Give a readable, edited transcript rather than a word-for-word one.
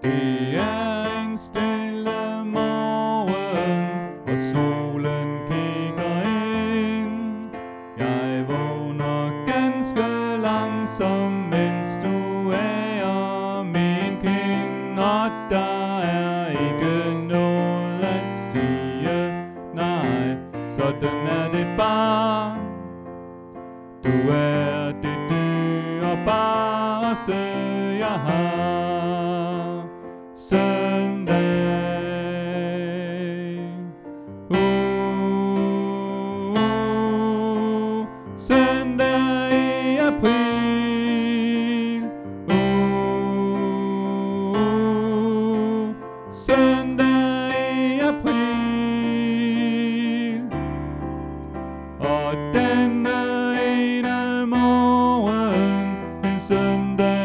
Det er en stille morgen, og solen kigger ind. Jeg vågner ganske langsomt, mens du ærer min kind. Og der er ikke noget at sige, nej, sådan er det bare. Du er det dyrebareste, jeg har. Søndag, søndag i april, søndag i april. Og denne ene morgen, en søndag